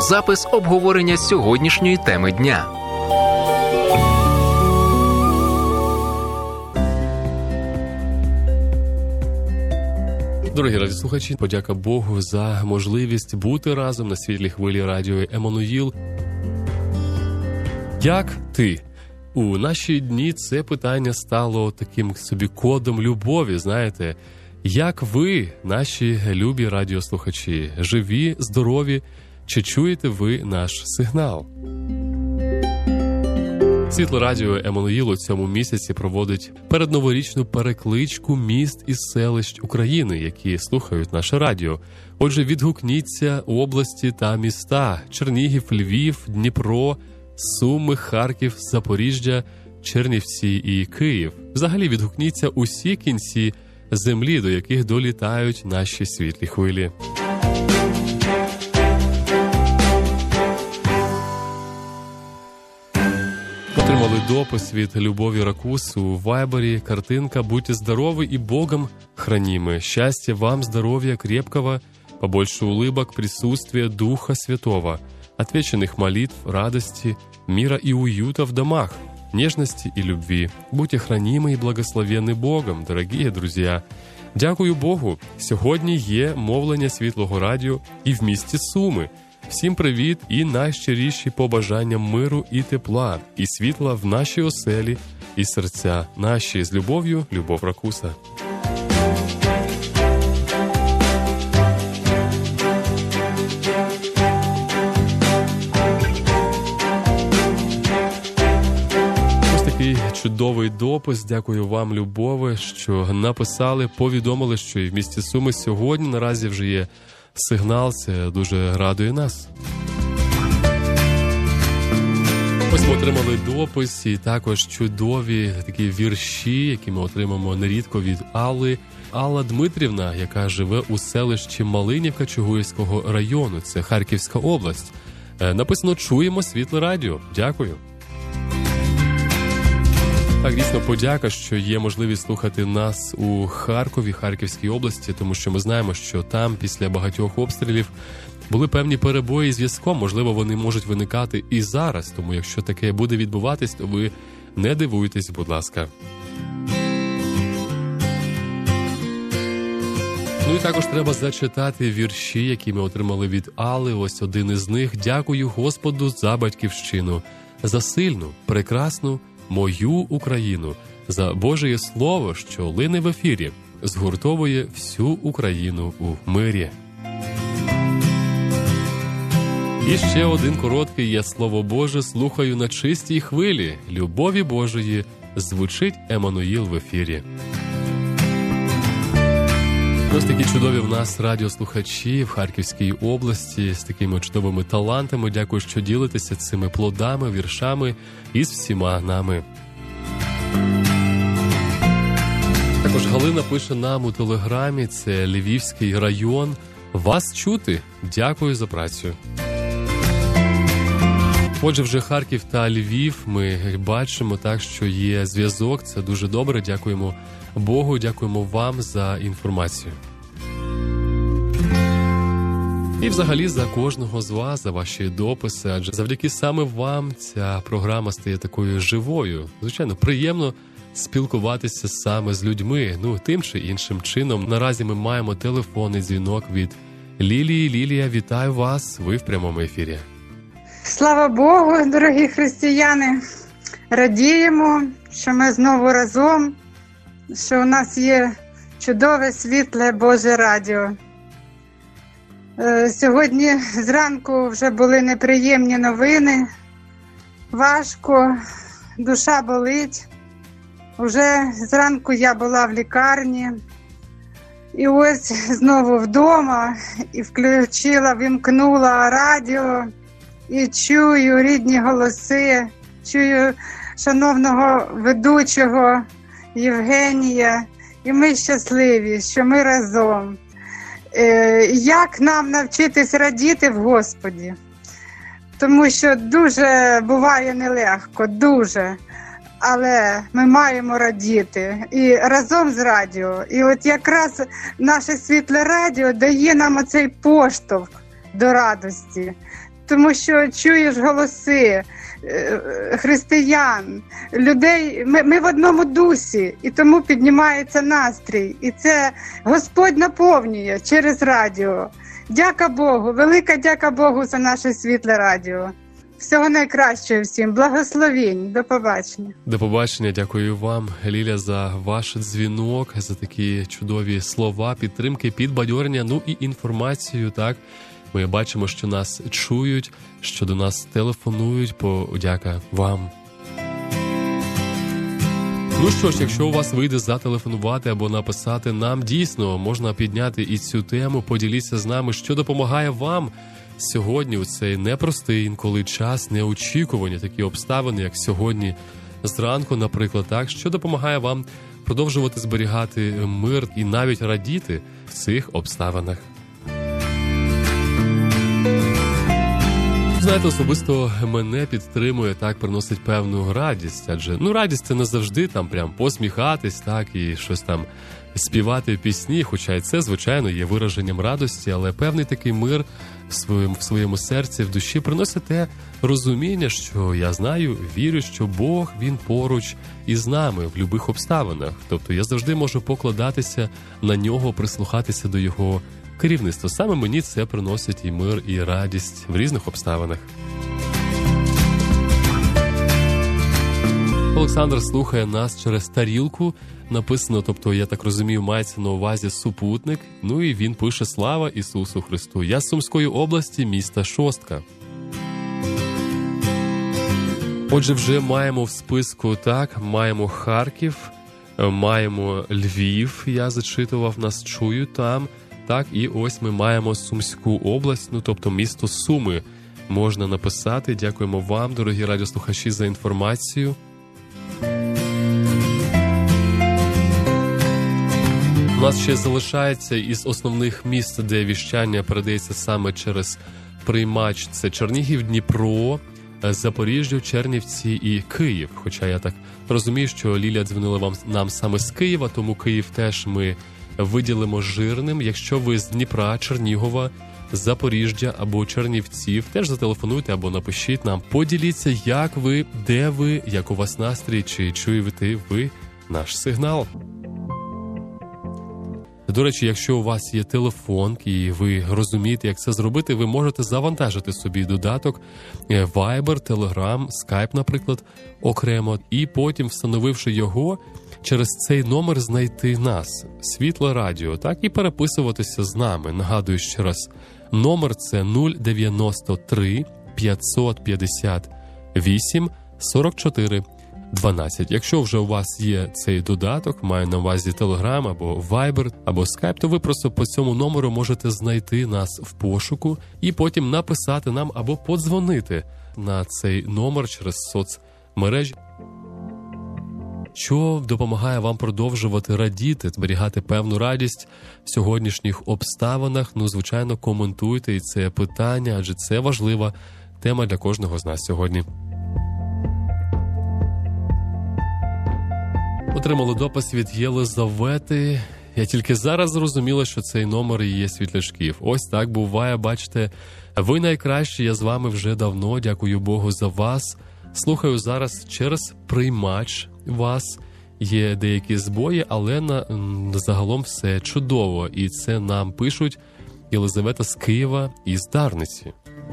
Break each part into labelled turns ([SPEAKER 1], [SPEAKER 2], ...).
[SPEAKER 1] запис обговорення сьогоднішньої теми дня.
[SPEAKER 2] Дорогі радіослухачі, подяка Богу за можливість бути разом на світлій хвилі радіо Еммануїл. Як ти? У наші дні це питання стало таким собі кодом любові, знаєте. Як ви, наші любі радіослухачі, живі, здорові, чи чуєте ви наш сигнал? Світло радіо Еммануїл у цьому місяці проводить передноворічну перекличку міст і селищ України, які слухають наше радіо. Отже, відгукніться області та міста – Чернігів, Львів, Дніпро, Суми, Харків, Запоріжжя, Чернівці і Київ. Взагалі відгукніться усі кінці землі, до яких долітають наші світлі хвилі. Отримали допис від Любові Ракус у Вайбері. Картинка «Будьте здоровы и Богом хранимы. Счастья вам, здоровья крепкого, побольше улыбок, присутствия Духа Святого, отвеченных молитв, радости, мира и уюта в домах, нежности и любви. Будьте хранимы и благословенны Богом, дорогие друзья». Дякую Богу! Сьогодні є мовлення Світлого радіо і в місті Суми. Всім привіт і найщиріші побажання миру і тепла, і світла в нашій оселі і серця наші. З любов'ю, Любов Ракуса. Ось такий чудовий допис. Дякую вам, Любове, що написали, повідомили, що і в місті Суми сьогодні наразі вже є сигнал. Це дуже радує нас. Ось ми отримали допис і також чудові такі вірші, які ми отримаємо нерідко від Алли. Алла Дмитрівна, яка живе у селищі Малинівка Чугуївського району, це Харківська область. Написано «Чуємо Світле радіо». Дякую. Так, дійсно, подяка, що є можливість слухати нас у Харкові, Харківській області, тому що ми знаємо, що там після багатьох обстрілів були певні перебої з зв'язком. Можливо, вони можуть виникати і зараз, тому якщо таке буде відбуватись, то ви не дивуйтесь, будь ласка. Ну і також треба зачитати вірші, які ми отримали від Алли. Ось один із них. «Дякую Господу за батьківщину, за сильну, прекрасну мою Україну, за Божє Слово, що лине в ефірі, згуртовує всю Україну у мирі». І ще один короткий «Я Слово Боже слухаю на чистій хвилі, любові Божої звучить Еммануїл в ефірі». Ось такі чудові в нас радіослухачі в Харківській області з такими чудовими талантами. Дякую, що ділитеся цими плодами, віршами із всіма нами. Також Галина пише нам у телеграмі, це Львівський район. Вас чути? Дякую за працю. Отже, вже Харків та Львів ми бачимо так, що є зв'язок. Це дуже добре. Дякуємо Богу, дякуємо вам за інформацію. І взагалі за кожного з вас, за ваші дописи, адже завдяки саме вам ця програма стає такою живою. Звичайно, приємно спілкуватися саме з людьми, тим чи іншим чином. Наразі ми маємо телефонний дзвінок від Лілії. Лілія, вітаю вас, ви в прямому ефірі.
[SPEAKER 3] Слава Богу, дорогі християни! Радіємо, що ми знову разом, що у нас є чудове, світле Боже радіо. Сьогодні зранку вже були неприємні новини, важко, душа болить. Уже зранку я була в лікарні, і ось знову вдома, і вімкнула радіо, і чую рідні голоси, чую шановного ведучого Євгенія, і ми щасливі, що ми разом. Як нам навчитись радіти в Господі? Тому що дуже буває нелегко, дуже. Але ми маємо радіти і разом з радіо. І от якраз наше світле радіо дає нам оцей поштовх до радості. тому що чуєш голоси християн, людей, ми в одному дусі, і тому піднімається настрій. І це Господь наповнює через радіо. Дяка Богу, велика дяка Богу за наше світле радіо. Всього найкращого всім, благословінь, до побачення.
[SPEAKER 2] До побачення, дякую вам, Ліля, за ваш дзвінок, за такі чудові слова, підтримки, підбадьорення, ну і інформацію, так. Ми бачимо, що нас чують, що до нас телефонують, подяка вам. Ну що ж, якщо у вас вийде зателефонувати або написати нам, дійсно, можна підняти і цю тему, поділіться з нами, що допомагає вам сьогодні у цей непростий інколи час, неочікувані такі обставини, як сьогодні зранку, наприклад, так, що допомагає вам продовжувати зберігати мир і навіть радіти в цих обставинах. Знаєте, особисто мене підтримує, так, приносить певну радість, адже, радість це не завжди там прям посміхатись, так, і щось там співати пісні, хоча і це, звичайно, є вираженням радості, але певний такий мир в своєму серці, в душі приносить те розуміння, що я знаю, вірю, що Бог, Він поруч із нами в будь-яких обставинах. Тобто я завжди можу покладатися на Нього, прислухатися до Його керівництва. Саме мені це приносить і мир, і радість в різних обставинах. Олександр слухає нас через тарілку. Написано, тобто, я так розумію, мається на увазі супутник. Ну і він пише: «Слава Ісусу Христу! Я з Сумської області, міста Шостка». Отже, вже маємо в списку, так, маємо Харків, маємо Львів, я зачитував, нас чують там. Так, і ось ми маємо Сумську область, тобто місто Суми. Можна написати. Дякуємо вам, дорогі радіослухачі, за інформацію. У нас ще залишається із основних міст, де віщання передається саме через приймач. Це Чернігів, Дніпро, Запоріжжя, Чернівці і Київ. Хоча я так розумію, що Лілія дзвонила нам саме з Києва, тому Київ теж ми виділимо жирним. Якщо ви з Дніпра, Чернігова, Запоріжжя або Чернівців, теж зателефонуйте або напишіть нам. Поділіться, як ви, де ви, як у вас настрій, чи чуєте ви наш сигнал. До речі, якщо у вас є телефон і ви розумієте, як це зробити, ви можете завантажити собі додаток Viber, Telegram, Skype, наприклад, окремо, і потім, встановивши його, через цей номер знайти нас, Світле Радіо, так, і переписуватися з нами. Нагадую ще раз, номер це 093 558 44 12. Якщо вже у вас є цей додаток, маю на увазі Telegram або Viber, або Skype, то ви просто по цьому номеру можете знайти нас в пошуку і потім написати нам або подзвонити на цей номер через соцмережі, що допомагає вам продовжувати радіти, зберігати певну радість в сьогоднішніх обставинах. Звичайно, коментуйте і це питання, адже це важлива тема для кожного з нас сьогодні. Отримали допис від Єлизавети. Я тільки зараз зрозуміла, що цей номер і є Світлячків. Ось так буває, бачите. Ви найкращі, я з вами вже давно, дякую Богу за вас. Слухаю зараз через приймач вас. Є деякі збої, але загалом все чудово. І це нам пишуть Єлизавета з Києва і з Дарниці.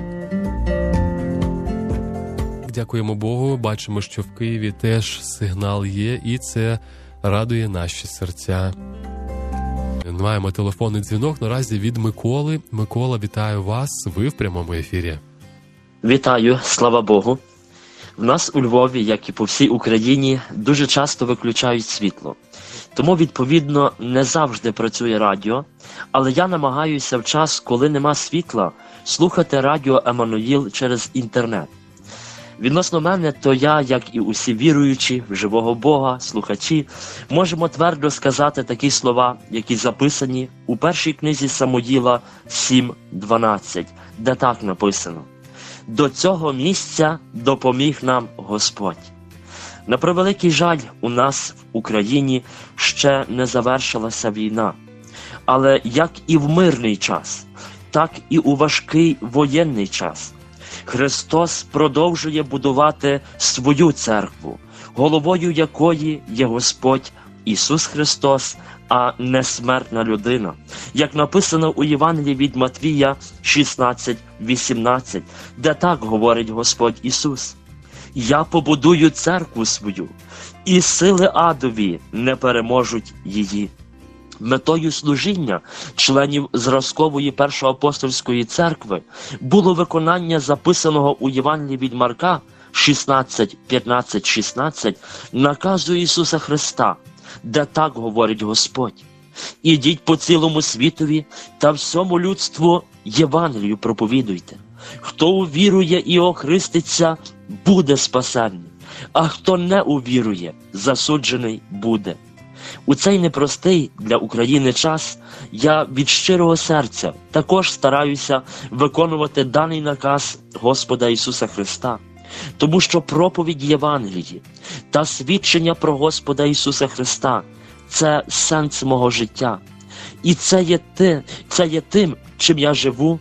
[SPEAKER 2] Дякуємо Богу, бачимо, що в Києві теж сигнал є, і це радує наші серця. Маємо телефонний дзвінок наразі від Миколи. Микола, вітаю вас, ви в прямому ефірі.
[SPEAKER 4] Вітаю, слава Богу. В нас у Львові, як і по всій Україні, дуже часто виключають світло. Тому, відповідно, не завжди працює радіо, але я намагаюся в час, коли нема світла, слухати радіо Еммануїл через інтернет. Відносно мене, то я, як і усі віруючі в живого Бога, слухачі, можемо твердо сказати такі слова, які записані у першій книзі Самуїла 7:12, де так написано: «До цього місця допоміг нам Господь». На превеликий жаль, у нас в Україні ще не завершилася війна. Але як і в мирний час, так і у важкий воєнний час, Христос продовжує будувати свою церкву, головою якої є Господь Ісус Христос, а не смертна людина. Як написано у Євангелії від Матвія 16:18, де так говорить Господь Ісус: «Я побудую церкву свою, і сили адові не переможуть її». Метою служіння членів зразкової першоапостольської церкви було виконання записаного у Євангелії від Марка 16:15-16 наказу Ісуса Христа, де так говорить Господь: «Ідіть по цілому світові та всьому людству Євангелію проповідуйте. Хто увірує і охреститься, буде спасенний, а хто не увірує, засуджений буде». У цей непростий для України час я від щирого серця також стараюся виконувати даний наказ Господа Ісуса Христа, тому що проповідь Євангелії та свідчення про Господа Ісуса Христа – це сенс мого життя. І це є тим, чим я живу,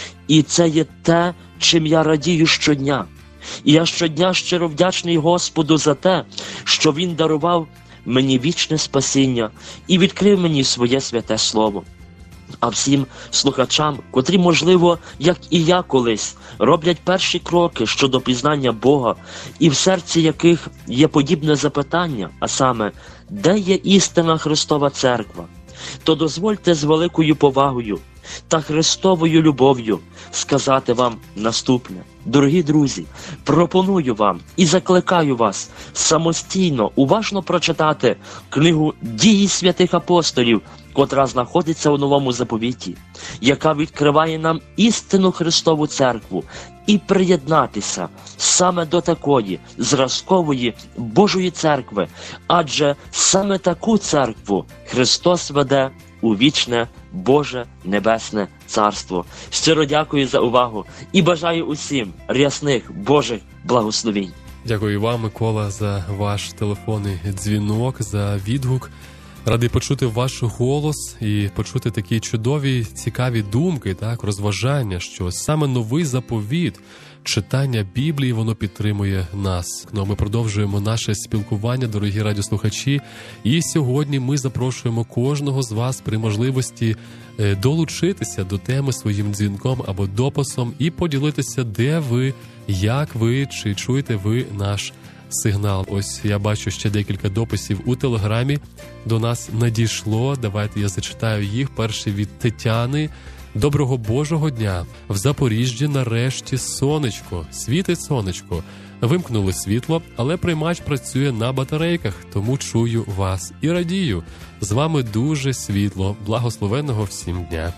[SPEAKER 4] і це є те, чим я радію щодня. І я щодня щиро вдячний Господу за те, що Він дарував мені вічне спасіння і відкрив мені своє святе слово. А всім слухачам, котрі, можливо, як і я колись, роблять перші кроки щодо пізнання Бога, і в серці яких є подібне запитання, а саме, де є істинна Христова Церква, то дозвольте з великою повагою та Христовою любов'ю сказати вам наступне. Дорогі друзі, пропоную вам і закликаю вас самостійно, уважно прочитати книгу «Дії святих апостолів», котра знаходиться у Новому Заповіті, яка відкриває нам істинну Христову Церкву, і приєднатися саме до такої зразкової Божої Церкви, адже саме таку церкву Христос веде у вічне Боже Небесне Царство. Щиро дякую за увагу і бажаю усім рясних Божих благословінь.
[SPEAKER 2] Дякую вам, Микола, за ваш телефонний дзвінок, за відгук. Радий почути ваш голос і почути такі чудові, цікаві думки, так, розважання, що саме новий заповіт, читання Біблії, воно підтримує нас. Ну, ми продовжуємо наше спілкування, дорогі радіослухачі, і сьогодні ми запрошуємо кожного з вас при можливості долучитися до теми своїм дзвінком або дописом і поділитися, де ви, як ви, чи чуєте ви наш сигнал. Ось я бачу ще декілька дописів у Телеграмі. До нас надійшло. Давайте я зачитаю їх. Перший від Тетяни. Доброго Божого дня. В Запоріжжі нарешті сонечко. Світить сонечко. Вимкнули світло, але приймач працює на батарейках, тому чую вас і радію. З вами дуже світло. Благословенного всім дня.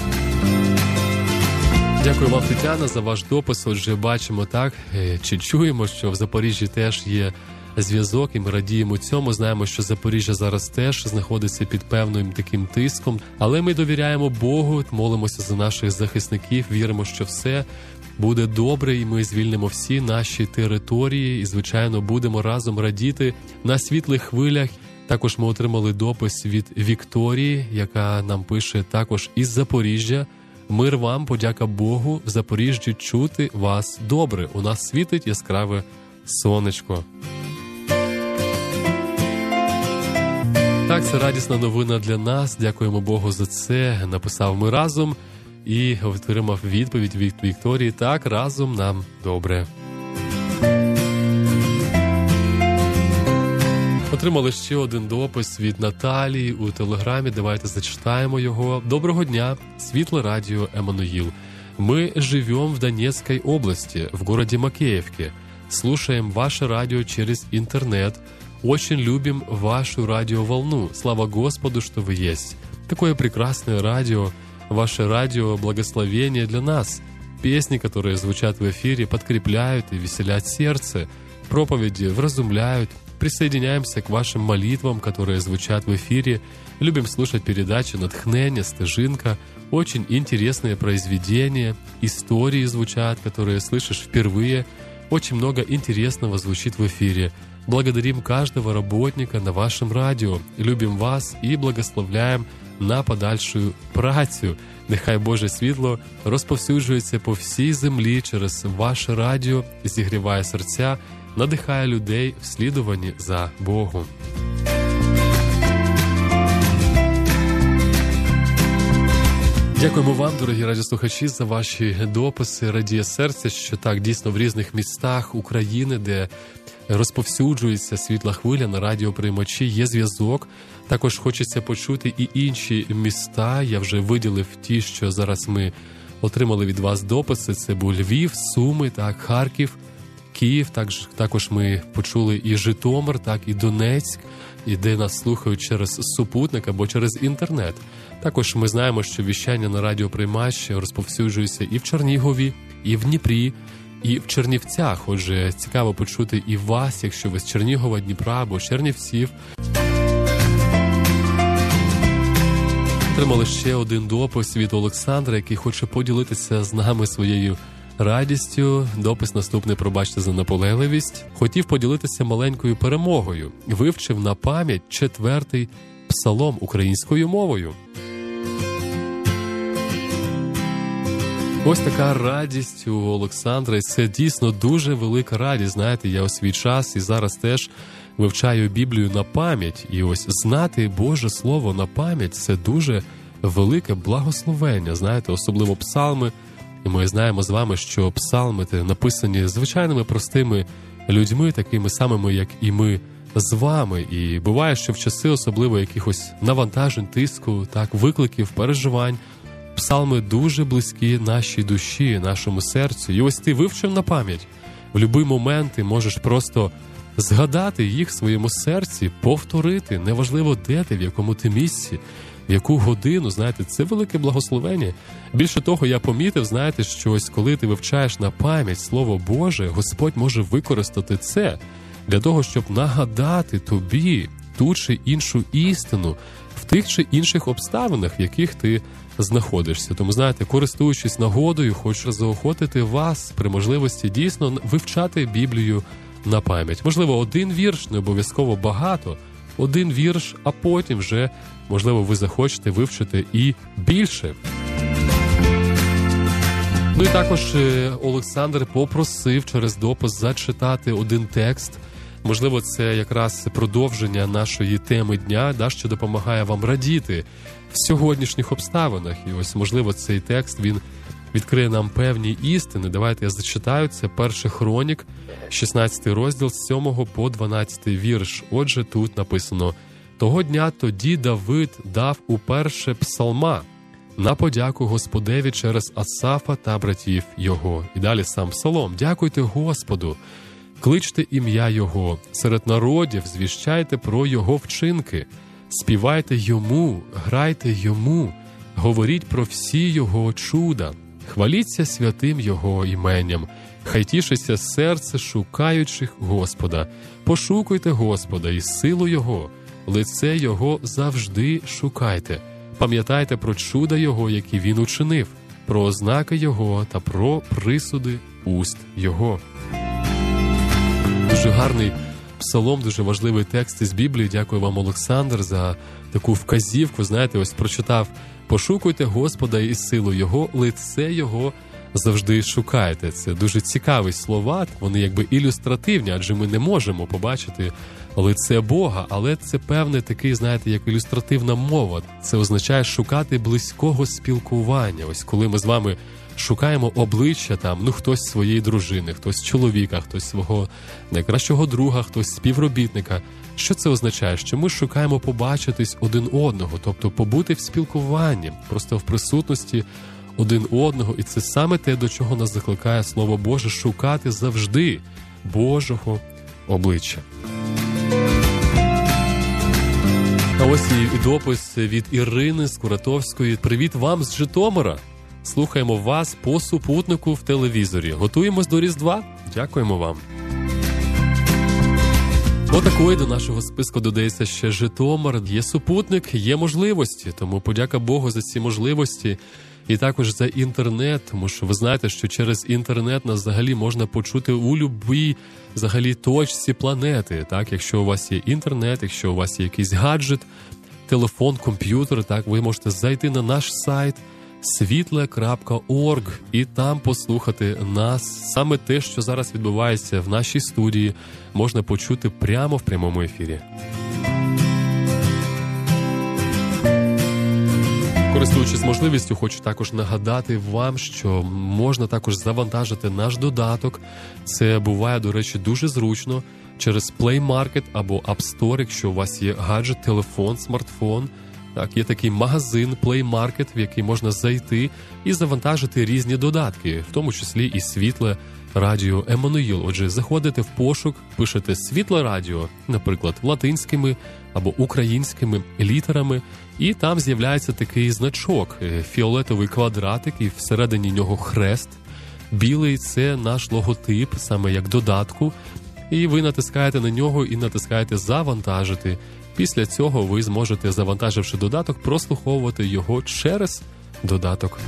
[SPEAKER 2] Дякую вам, Тетяна, за ваш допис. Отже, бачимо так, чи чуємо, що в Запоріжжі теж є зв'язок, і ми радіємо цьому. Знаємо, що Запоріжжя зараз теж знаходиться під певним таким тиском, але ми довіряємо Богу, молимося за наших захисників, віримо, що все буде добре, і ми звільнимо всі наші території, і, звичайно, будемо разом радіти на світлих хвилях. Також ми отримали допис від Вікторії, яка нам пише також із Запоріжжя. Мир вам, подяка Богу, в Запоріжжі чути вас добре. У нас світить яскраве сонечко. Так, це радісна новина для нас. Дякуємо Богу за це. Написав ми разом і отримав відповідь від Вікторії. Так, разом нам добре. Отримали ще один допис від Наталії у Телеграмі. Давайте зачитаємо його. Доброго дня, Светлое радио Эммануил. Мы живем в Донецкой области, в городе Макеевке. Слушаем ваше радио через интернет. Очень любим вашу радиоволну. Слава Господу, что вы есть. Такое прекрасное радио. Ваше радио – благословение для нас. Песни, которые звучат в эфире, подкрепляют и веселят сердце. Проповеди вразумляют. Присоединяемся к вашим молитвам, которые звучат в эфире. Любим слушать передачи «Натхнение», «Стежинка». Очень интересные произведения, истории звучат, которые слышишь впервые. Очень много интересного звучит в эфире. Благодарим каждого работника на вашем радио. Любим вас и благословляем на подальшу працю. Нехай Боже світло розповсюджується по всій землі через ваше радіо, зігріває серця, надихає людей в слідуванні за Богом. Дякуємо вам, дорогі радіослухачі, за ваші дописи. Радіє серце, що так, дійсно, в різних містах України, де розповсюджується світла хвиля на радіоприймачі, є зв'язок. Також хочеться почути і інші міста. Я вже виділив ті, що зараз ми отримали від вас дописи. Це був Львів, Суми, так, Харків, Київ. Також ми почули і Житомир, так, і Донецьк, і де нас слухають через супутник або через інтернет. Також ми знаємо, що віщання на радіоприймач розповсюджується і в Чернігові, і в Дніпрі, і в Чернівцях. Отже, цікаво почути і вас, якщо ви з Чернігова, Дніпра або Чернівців. Отримали ще один допис від Олександра, який хоче поділитися з нами своєю радістю. Допис наступний, пробачте за наполегливість. Хотів поділитися маленькою перемогою. Вивчив на пам'ять 4-й псалом українською мовою. Ось така радість у Олександра, і це дійсно дуже велика радість. Знаєте, я у свій час і зараз теж вивчаю Біблію на пам'ять. І ось знати Боже Слово на пам'ять – це дуже велике благословення. Знаєте, особливо псалми. І ми знаємо з вами, що псалми написані звичайними простими людьми, такими самими, як і ми з вами. І буває, що в часи особливо якихось навантажень, тиску, так, викликів, переживань, псалми дуже близькі нашій душі, нашому серцю. І ось ти вивчив на пам'ять. В будь-який момент ти можеш просто згадати їх в своєму серці, повторити. Неважливо, де ти, в якому ти місці, в яку годину, знаєте, це велике благословення. Більше того, я помітив, знаєте, що ось коли ти вивчаєш на пам'ять Слово Боже, Господь може використати це для того, щоб нагадати тобі ту чи іншу істину в тих чи інших обставинах, в яких ти знаходишся. Тому, знаєте, користуючись нагодою, хочу заохотити вас при можливості дійсно вивчати Біблію на пам'ять. Можливо, один вірш, не обов'язково багато, один вірш, а потім вже, можливо, ви захочете вивчити і більше. Ну і також Олександр попросив через допис зачитати один текст. Можливо, це якраз продовження нашої теми дня, що допомагає вам радіти в сьогоднішніх обставинах. І ось, можливо, цей текст, він відкриє нам певні істини. Давайте я зачитаю. Це 1 Хронік, 16 розділ, з 7 по 12 вірш. Отже, тут написано: «Того дня тоді Давид дав уперше псалма на подяку Господеві через Асафа та братів його». І далі сам псалом. «Дякуйте Господу, кличте ім'я Його, серед народів звіщайте про Його вчинки, співайте Йому, грайте Йому, говоріть про всі Його чуда, хваліться святим Його іменням, хай тішиться серце шукаючих Господа, пошукуйте Господа і силу Його, лице Його завжди шукайте, пам'ятайте про чуда Його, які Він учинив, про ознаки Його та про присуди уст Його». Дуже гарний псалом, дуже важливий текст із Біблії. Дякую вам, Олександр, за таку вказівку. Знаєте, ось прочитав: «Пошукуйте Господа і силу Його, лице Його завжди шукайте». Це дуже цікаві слова, вони якби ілюстративні, адже ми не можемо побачити лице Бога, але це певний такий, знаєте, як ілюстративна мова. Це означає шукати близького спілкування. Ось коли ми з вами шукаємо обличчя хтось своєї дружини, хтось чоловіка, хтось свого найкращого друга, хтось співробітника. Що це означає? Що ми шукаємо побачитись один одного, тобто побути в спілкуванні, просто в присутності один одного. І це саме те, до чого нас закликає Слово Боже, шукати завжди Божого обличчя. А ось і допис від Ірини з Куратовської. «Привіт вам з Житомира. Слухаємо вас по супутнику в телевізорі. Готуємось до Різдва? Дякуємо вам». Отакої до нашого списку додається ще Житомир. Є супутник, є можливості, тому подяка Богу за ці можливості. І також за інтернет, тому що ви знаєте, що через інтернет нас взагалі можна почути у будь-якій взагалі точці планети. Так? Якщо у вас є інтернет, якщо у вас є якийсь гаджет, телефон, комп'ютер, так, ви можете зайти на наш сайт svitle.org і там послухати нас. Саме те, що зараз відбувається в нашій студії, можна почути прямо в прямому ефірі. Користуючись можливістю, хочу також нагадати вам, що можна також завантажити наш додаток. Це буває, до речі, дуже зручно через Play Market або App Store, якщо у вас є гаджет, телефон, смартфон. Так, є такий магазин Play Market, в який можна зайти і завантажити різні додатки, в тому числі і Світле Радіо Еммануїл. Отже, заходите в пошук, пишете Світле Радіо, наприклад, латинськими або українськими літерами, і там з'являється такий значок, фіолетовий квадратик, і всередині нього хрест. Білий – це наш логотип, саме як додатку, і ви натискаєте на нього і натискаєте «Завантажити». Після цього ви зможете, завантаживши додаток, прослуховувати його через додаток.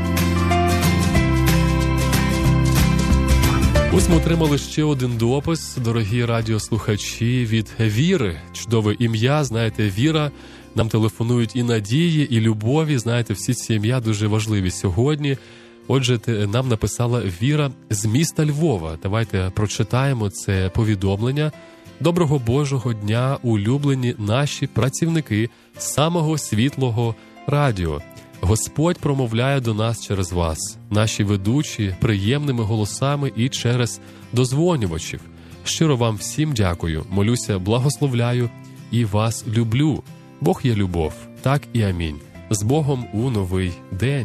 [SPEAKER 2] Ось ми отримали ще один допис, дорогі радіослухачі, від Віри. Чудове ім'я, знаєте, Віра. Нам телефонують і надії, і любові. Знаєте, всі ці ім'я дуже важливі сьогодні. Отже, нам написала Віра з міста Львова. Давайте прочитаємо це повідомлення. Доброго Божого дня, улюблені наші працівники самого світлого радіо. Господь промовляє до нас через вас, наші ведучі, приємними голосами і через дозвонювачів. Щиро вам всім дякую, молюся, благословляю і вас люблю. Бог є любов, так і амінь. З Богом у новий день.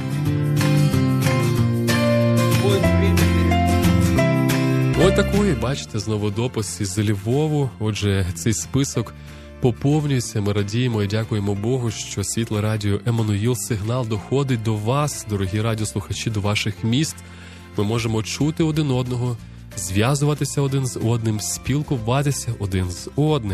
[SPEAKER 2] Ось такої, бачите, знову допис із Львову. Отже, цей список поповнюється. Ми радіємо і дякуємо Богу, що Світле Радіо Еммануїл сигнал доходить до вас, дорогі радіослухачі, до ваших міст. Ми можемо чути один одного, зв'язуватися один з одним, спілкуватися один з одним.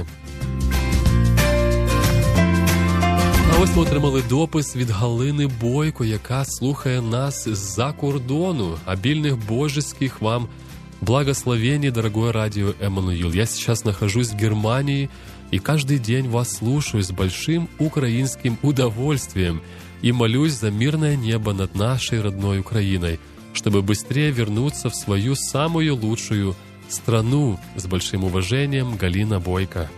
[SPEAKER 2] А ось ми отримали допис від Галини Бойко, яка слухає нас з-за кордону. Обильных божеских вам благословений, дорогое радио Эммануил. Я сейчас нахожусь в Германии и каждый день вас слушаю с большим украинским удовольствием и молюсь за мирное небо над нашей родной Украиной, чтобы быстрее вернуться в свою самую лучшую страну. С большим уважением, Галина Бойко.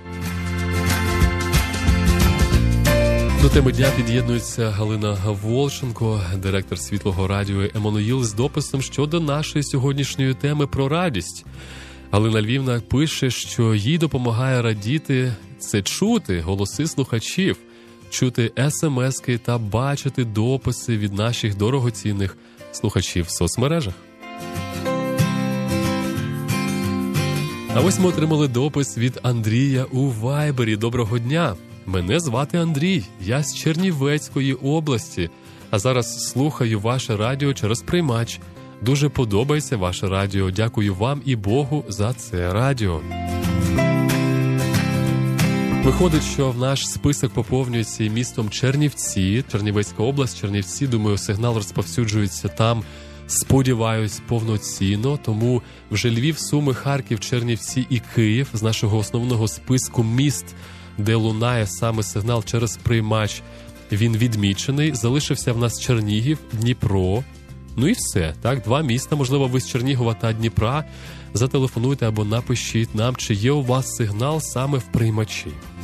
[SPEAKER 2] До теми дня під'єднується Галина Волченко, директор Світлого радіо Еммануїл, з дописом щодо нашої сьогоднішньої теми про радість. Галина Львівна пише, що їй допомагає радіти – це чути голоси слухачів, чути смски та бачити дописи від наших дорогоцінних слухачів в соцмережах. А ось ми отримали допис від Андрія у Вайбері. Доброго дня! Мене звати Андрій, я з Чернівецької області, а зараз слухаю ваше радіо через приймач. Дуже подобається ваше радіо, дякую вам і Богу за це радіо. Виходить, що в наш список поповнюється і містом Чернівці, Чернівецька область, Чернівці, думаю, сигнал розповсюджується там, сподіваюсь, повноцінно, тому вже Львів, Суми, Харків, Чернівці і Київ з нашого основного списку міст, де лунає саме сигнал через приймач, він відмічений. Залишився в нас Чернігів, Дніпро. Ну і все, так, 2 міста, можливо, ви з Чернігова та Дніпра. Зателефонуйте або напишіть нам, чи є у вас сигнал саме в приймачі.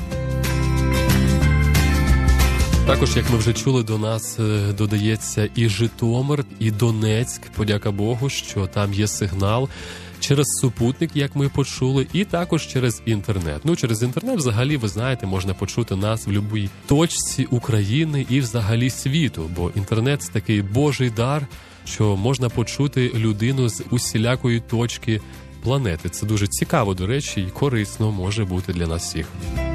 [SPEAKER 2] Також, як ми вже чули, до нас додається і Житомир, і Донецьк. Подяка Богу, що там є сигнал. Через супутник, як ми почули, і також через інтернет. Ну, через інтернет, взагалі, ви знаєте, можна почути нас в будь-якій точці України і взагалі світу, бо інтернет – це такий Божий дар, що можна почути людину з усілякої точки планети. Це дуже цікаво, до речі, і корисно може бути для нас всіх.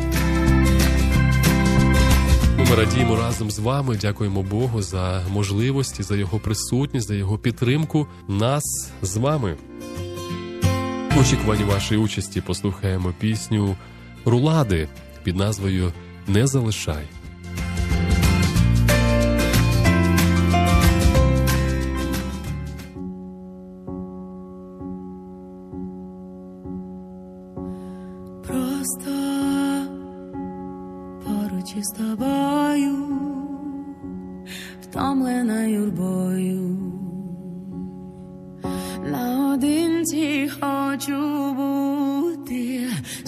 [SPEAKER 2] Ми радіємо разом з вами, дякуємо Богу за можливості, за Його присутність, за Його підтримку нас з вами. В очікуванні вашої участі послухаємо пісню «Рулади» під назвою «Не залишай».
[SPEAKER 5] Просто поруч поруч із тобою, втомлена юрбою. Наодинці хочу бути,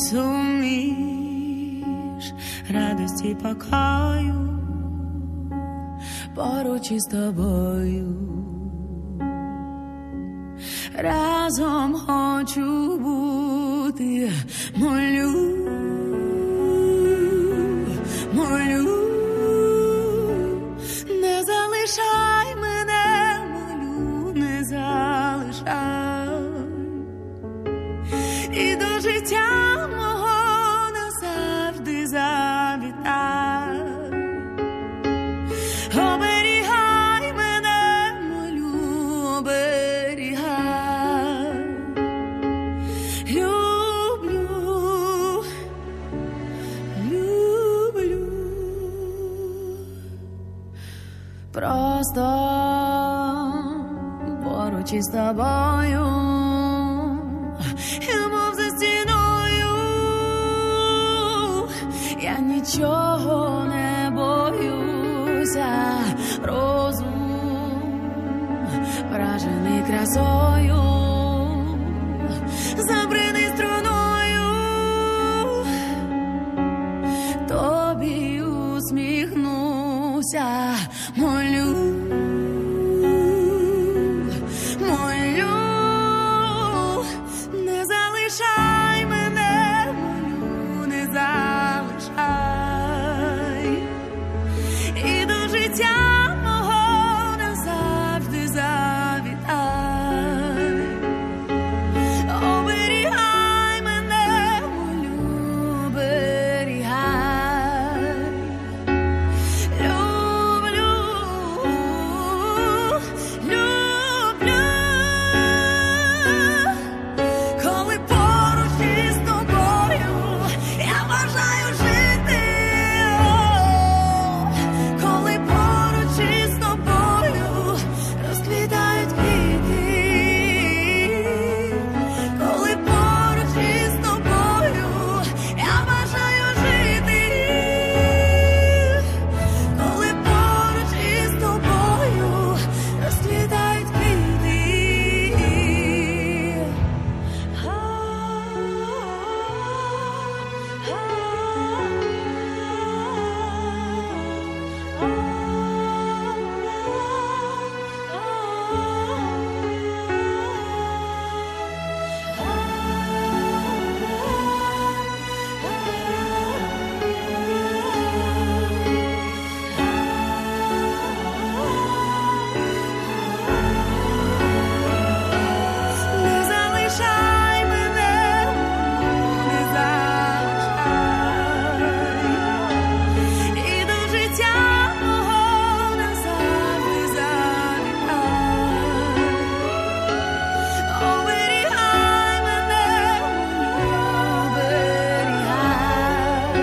[SPEAKER 5] суміш радості покою, поруч із тобою. Разом хочу бути, молю, молю, не залишай мене, молю, не залишай, і до життя мого назавжди завітай. Оберігай мене, молю, оберігай. Люблю, люблю. Просто поруч із тобою, і мов за стіною, я нічого не боюся. Розум вражений красою, забрини струною, тобі усміхнуся, молю, молю, не залишай мене, молю, не залишай, і до життя мого назавжди завітай. Оберігай мене, молю, оберігай. Люблю, люблю, коли поруч із тобою я бажаю жити. Коли поруч із тобою розквітають квіти. Коли поруч із тобою я бажаю жити. Коли поруч із тобою розквітають квіти. Не залишай мене, не залишай, і до життя мого назавжди завітай. Оберігай мене, оберігай.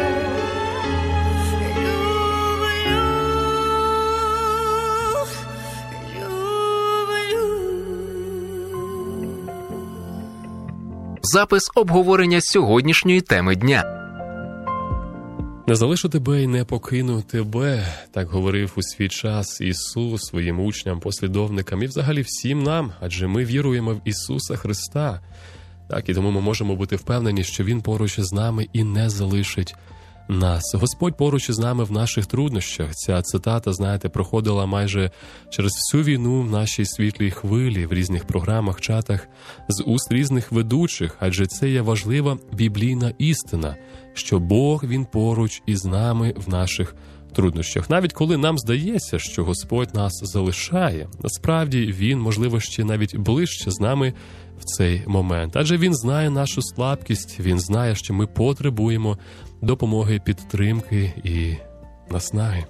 [SPEAKER 5] Люблю.
[SPEAKER 1] Запис обговорення сьогоднішньої теми дня.
[SPEAKER 2] Не залишу тебе і не покину тебе, так говорив у свій час Ісус своїм учням, послідовникам і взагалі всім нам, адже ми віруємо в Ісуса Христа. Так, і тому ми можемо бути впевнені, що Він поруч із нами і не залишить нас. Господь поруч із нами в наших труднощах. Ця цитата, знаєте, проходила майже через всю війну в нашій світлій хвилі, в різних програмах, чатах, з уст різних ведучих, адже це є важлива біблійна істина, що Бог, Він поруч із нами в наших труднощах. Навіть коли нам здається, що Господь нас залишає, насправді Він, можливо, ще навіть ближче з нами в цей момент. Адже Він знає нашу слабкість, Він знає, що ми потребуємо допомоги, підтримки і наснаги.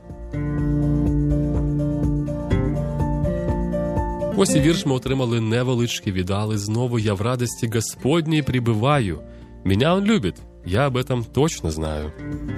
[SPEAKER 2] Ось і вірш ми отримали невеличкий, віддали знову. «Я в радости Господней пребываю. Меня Он любит, я об этом точно знаю».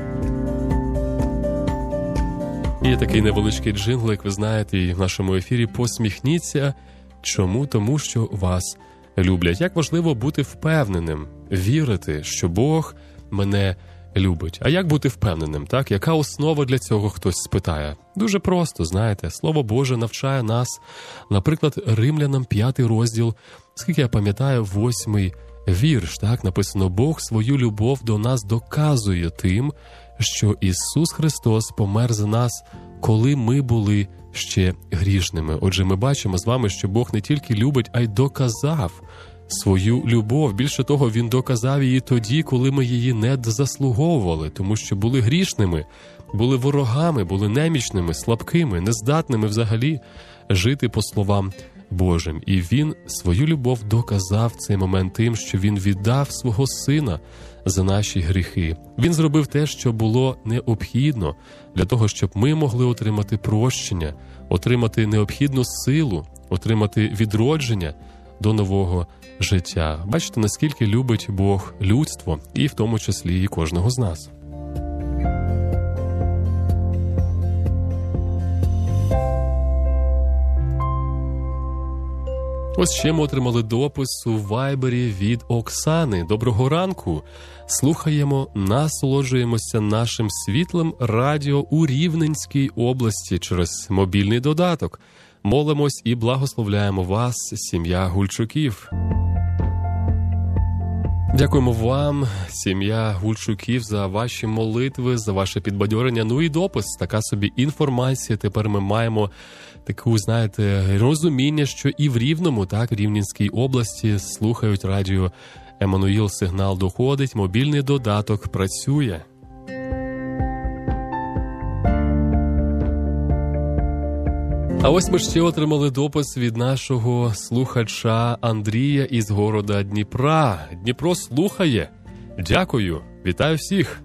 [SPEAKER 2] Є такий невеличкий джингл, як ви знаєте, і в нашому ефірі «Посміхніться». Чому? Тому що вас люблять. Як важливо бути впевненим, вірити, що Бог мене любить. А як бути впевненим, так? Яка основа для цього, хтось спитає? Дуже просто, знаєте, Слово Боже навчає нас. Наприклад, Римлянам 5 розділ, скільки я пам'ятаю, 8 вірш, так? Написано: Бог свою любов до нас доказує тим, що Ісус Христос помер за нас, коли ми були ще грішними. Отже, ми бачимо з вами, що Бог не тільки любить, а й доказав свою любов. Більше того, Він доказав її тоді, коли ми її не заслуговували, тому що були грішними, були ворогами, були немічними, слабкими, нездатними взагалі жити по словам Божим. І Він свою любов доказав в цей момент тим, що Він віддав свого Сина за наші гріхи. Він зробив те, що було необхідно для того, щоб ми могли отримати прощення, отримати необхідну силу, отримати відродження до нового життя. Бачите, наскільки любить Бог людство, і в тому числі і кожного з нас. Ось ще ми отримали допис у Вайбері від Оксани. Доброго ранку. Слухаємо, насолоджуємося нашим світлим радіо у Рівненській області через мобільний додаток. Молимось і благословляємо вас, сім'я Гульчуків. Дякуємо вам, сім'я Гульчуків, за ваші молитви, за ваше підбадьорення. Ну і допис, така собі інформація. Тепер ми маємо таку, знаєте, розуміння, що і в Рівному, так, в Рівненській області слухають радіо Еммануїл, сигнал доходить, мобільний додаток працює. А ось ми ще отримали допис від нашого слухача Андрія із города Дніпра. Дніпро слухає. Дякую. Вітаю всіх.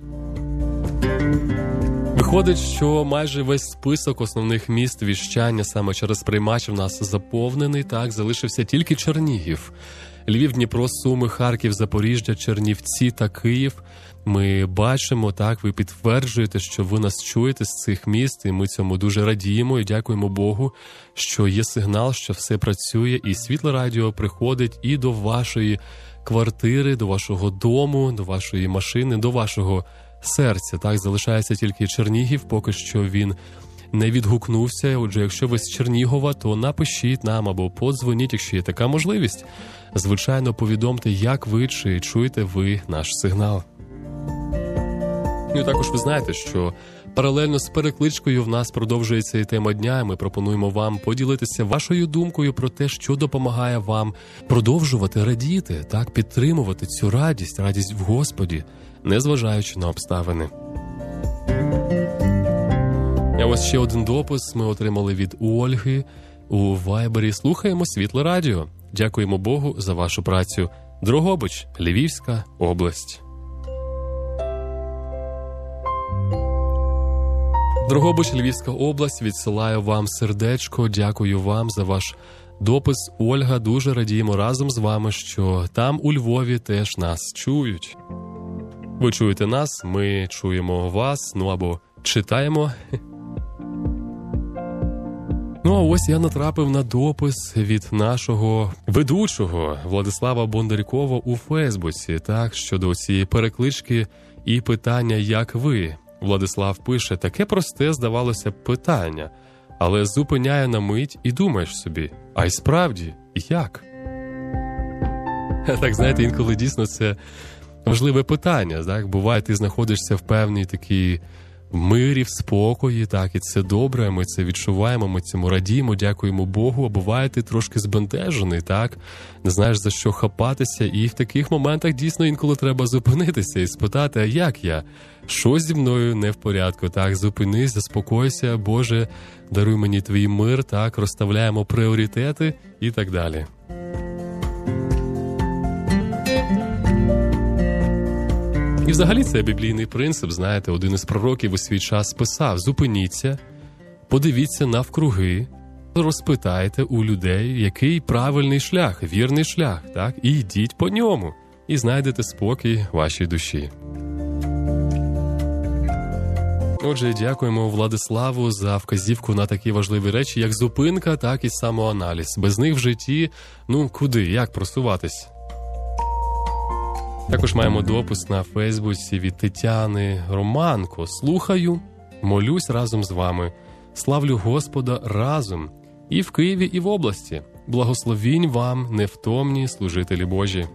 [SPEAKER 2] Виходить, що майже весь список основних міст віщання саме через приймач в нас заповнений. Так, залишився тільки Чернігів. Львів, Дніпро, Суми, Харків, Запоріжжя, Чернівці та Київ. Ми бачимо, так, ви підтверджуєте, що ви нас чуєте з цих міст, і ми цьому дуже радіємо і дякуємо Богу, що є сигнал, що все працює, і Світле Радіо приходить і до вашої квартири, до вашого дому, до вашої машини, до вашого серця. Так, залишається тільки Чернігів, поки що він не відгукнувся. Отже, якщо ви з Чернігова, то напишіть нам або подзвоніть, якщо є така можливість. Звичайно, повідомте, як ви, чи чуєте ви наш сигнал. Ну і також ви знаєте, що паралельно з перекличкою в нас продовжується і тема дня, і ми пропонуємо вам поділитися вашою думкою про те, що допомагає вам продовжувати радіти, так, підтримувати цю радість в Господі, незважаючи на обставини. А ось ще один допис ми отримали від Ольги у Вайбері. Слухаємо Світле Радіо. Дякуємо Богу за вашу працю. Дрогобич, Львівська область. Дрогобич, Львівська область, відсилаю вам сердечко, дякую вам за ваш допис. Ольга, дуже радіємо разом з вами, що там у Львові теж нас чують. Ви чуєте нас, ми чуємо вас, ну або читаємо. Ну а ось я натрапив на допис від нашого ведучого Владислава Бондарькова у Фейсбуці, так, щодо цієї переклички і питання «Як ви?». Владислав пише: таке просте, здавалося б, питання, але зупиняє на мить і думаєш собі, а й справді, як? Так, знаєте, інколи дійсно це важливе питання, так? Буває, ти знаходишся в певній такій мирі, в спокої, так, і це добре, ми це відчуваємо, ми цьому радіємо, дякуємо Богу, а буває, ти трошки збентежений, так, не знаєш, за що хапатися, і в таких моментах дійсно інколи треба зупинитися і спитати, а як я? Що зі мною не в порядку, так, зупинись, заспокойся, Боже, даруй мені твій мир, так, розставляємо пріоритети і так далі. І взагалі це біблійний принцип, знаєте, один із пророків у свій час писав: зупиніться, подивіться навкруги, розпитайте у людей, який правильний шлях, вірний шлях, так, і йдіть по ньому, і знайдете спокій вашій душі. Отже, дякуємо Владиславу за вказівку на такі важливі речі, як зупинка, так і самоаналіз. Без них в житті, ну, куди, як просуватись? Також маємо допис на Фейсбуці від Тетяни Романко. Слухаю, молюсь разом з вами. Славлю Господа разом і в Києві, і в області. Благословінь вам, невтомні служителі Божі.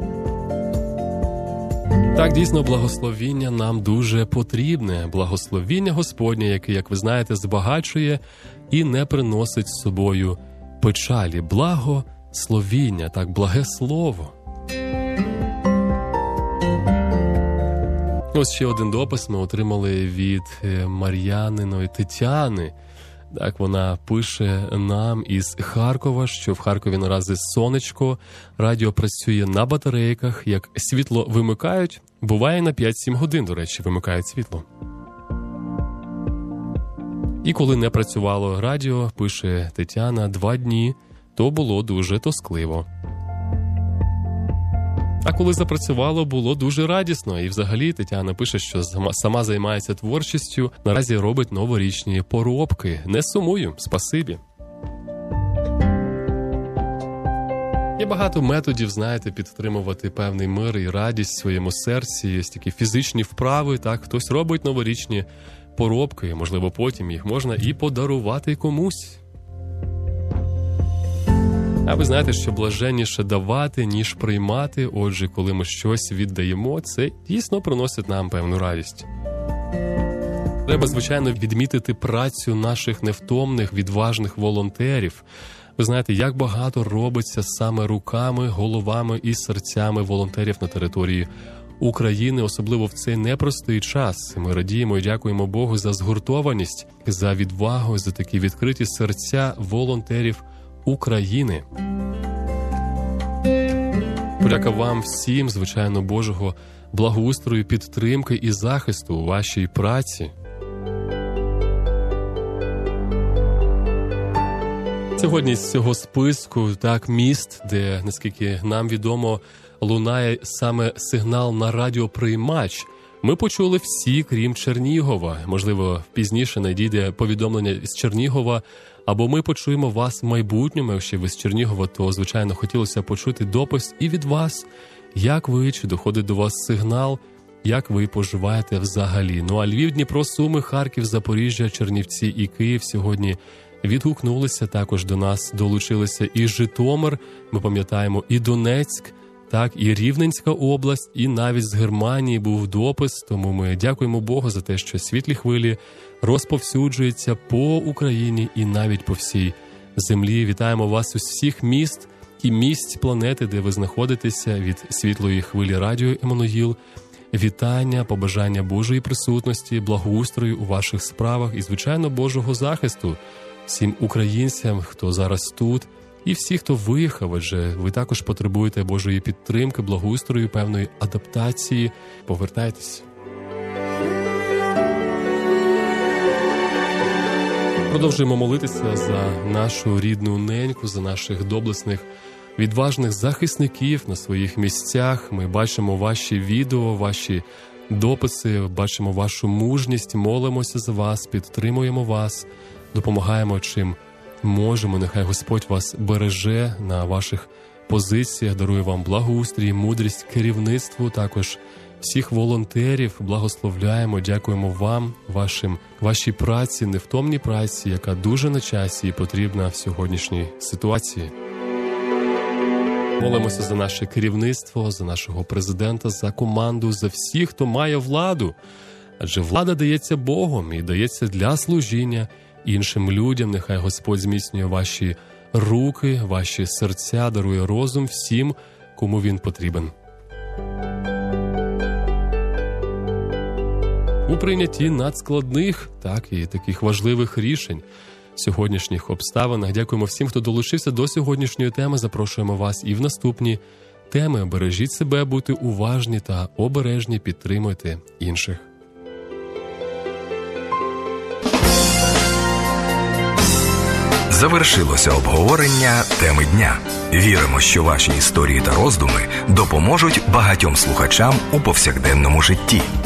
[SPEAKER 2] Так, дійсно, благословіння нам дуже потрібне. Благословіння Господнє, яке, як ви знаєте, збагачує і не приносить з собою печалі. Благословіння, так, благе слово. Ось ще один допис ми отримали від Мар'яниної Тетяни. Так, вона пише нам із Харкова, що в Харкові наразі сонечко, радіо працює на батарейках, як світло вимикають, буває на 5-7 годин, до речі, вимикають світло. І коли не працювало радіо, пише Тетяна, 2 дні, то було дуже тоскливо. А коли запрацювало, було дуже радісно. І взагалі Тетяна пише, що сама займається творчістю, наразі робить новорічні поробки. Не сумую, спасибі. Є багато методів, знаєте, підтримувати певний мир і радість в своєму серці. Є такі фізичні вправи, так, хтось робить новорічні поробки, можливо, потім їх можна і подарувати комусь. А ви знаєте, що блаженніше давати, ніж приймати. Отже, коли ми щось віддаємо, це дійсно приносить нам певну радість. Треба, звичайно, відмітити працю наших невтомних, відважних волонтерів. Ви знаєте, як багато робиться саме руками, головами і серцями волонтерів на території України, особливо в цей непростий час. Ми радіємо і дякуємо Богу за згуртованість, за відвагу, за такі відкриті серця волонтерів України. Подяка вам всім, звичайно, Божого благоустрою, підтримки і захисту у вашій праці. Сьогодні з цього списку, так, міст, де, наскільки нам відомо, лунає саме сигнал на радіоприймач, ми почули всі, крім Чернігова. Можливо, пізніше надійде повідомлення з Чернігова, або ми почуємо вас в майбутньому. Якщо ви з Чернігова, то, звичайно, хотілося почути допис і від вас, як ви, чи доходить до вас сигнал, як ви поживаєте взагалі. Ну а Львів, Дніпро, Суми, Харків, Запоріжжя, Чернівці і Київ сьогодні відгукнулися, також до нас долучилися і Житомир, ми пам'ятаємо, і Донецьк, так, і Рівненська область, і навіть з Германії був допис, тому ми дякуємо Богу за те, що світлі хвилі розповсюджуються по Україні і навіть по всій землі. Вітаємо вас із всіх міст і місць планети, де ви знаходитеся, від світлої хвилі радіо Еммануїл. Вітання, побажання Божої присутності, благоустрою у ваших справах і, звичайно, Божого захисту всім українцям, хто зараз тут, і всі, хто виїхав, адже ви також потребуєте Божої підтримки, благоустрою, певної адаптації. Повертайтесь. Продовжуємо молитися за нашу рідну неньку, за наших доблесних, відважних захисників на своїх місцях. Ми бачимо ваші відео, ваші дописи, бачимо вашу мужність, молимося за вас, підтримуємо вас, допомагаємо чим можемо. Нехай Господь вас береже на ваших позиціях, дарує вам благоустрій, мудрість, керівництво, також всіх волонтерів благословляємо, дякуємо вам, вашій праці, невтомній праці, яка дуже на часі і потрібна в сьогоднішній ситуації. Молимося за наше керівництво, за нашого президента, за команду, за всіх, хто має владу. Адже влада дається Богом і дається для служіння іншим людям. Нехай Господь зміцнює ваші руки, ваші серця, дарує розум всім, кому він потрібен. У прийнятті надскладних, так, і таких важливих рішень в сьогоднішніх обставинах. Дякуємо всім, хто долучився до сьогоднішньої теми. Запрошуємо вас і в наступні теми. Бережіть себе, будьте уважні та обережні, підтримуйте інших.
[SPEAKER 6] Завершилося обговорення теми дня. Віримо, що ваші історії та роздуми допоможуть багатьом слухачам у повсякденному житті.